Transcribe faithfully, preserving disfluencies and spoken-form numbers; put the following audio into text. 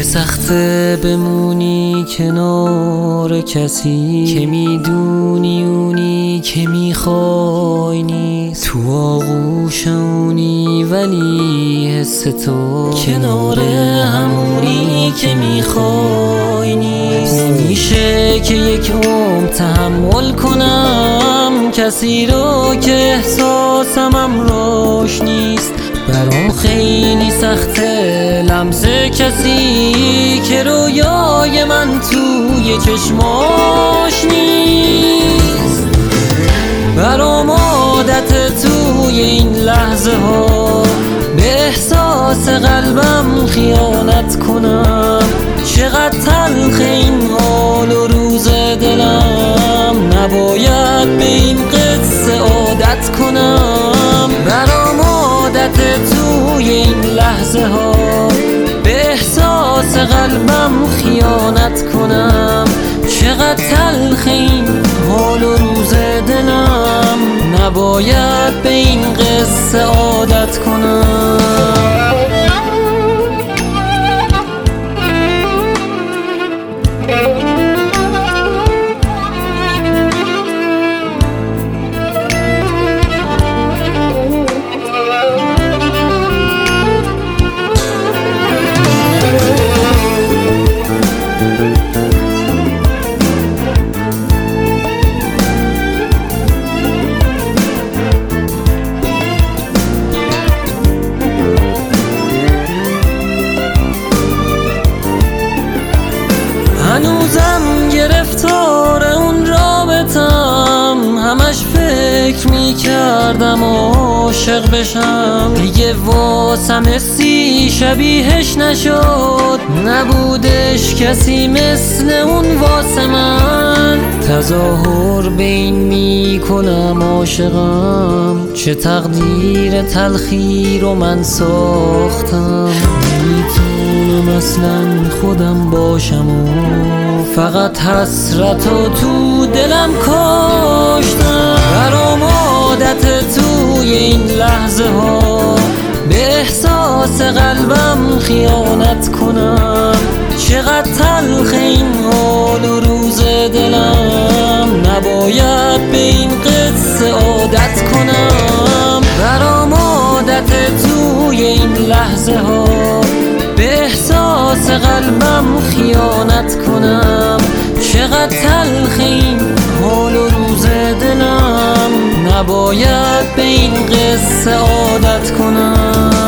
سخته بمونی کنار کسی که میدونی اونی که میخوای نیست، تو آغوشونی ولی حس تو کنار همونی که میخوای نیست. نمیشه که یک عمر تحمل کنم کسی رو که احساسم امراش نیست. برام خیلی سخته لمس کسی که رویای من توی چشماش نیست. برام عادت توی این لحظه ها به احساس قلبم خیانت کنم. چقدر تلخ این حال و روز دلم، نباید به این قصه عادت کنم. برام عادت توی این لحظه ها به احساس قلبم خیانت کنم. چقدر تلخ این حال و روز دلم، نباید به این قصه عادت کنم. هنوزم گرفتار اون رابطم، همش فکر میکردم عاشق بشم. دیگه واسم حسی شبیهش نشد، نبودش کسی مثل اون واسه من. تظاهر به این میکنم عاشقم، چه تقدیر تلخی رو من ساختم. نمیتونم اصلا خودم باشم و فقط حسرت و تو دلم کاشتم. برام عادت توی این لحظه ها به احساس قلبم خیانت کنم. چقدر تلخ این حال و روز دلم، نباید به این قصه عادت کنم. برام عادت توی این لحظه ها به احساس قلبم خیانت کنم. چقدر تلخ این حال و روز دلم، نباید به این قصه عادت کنم.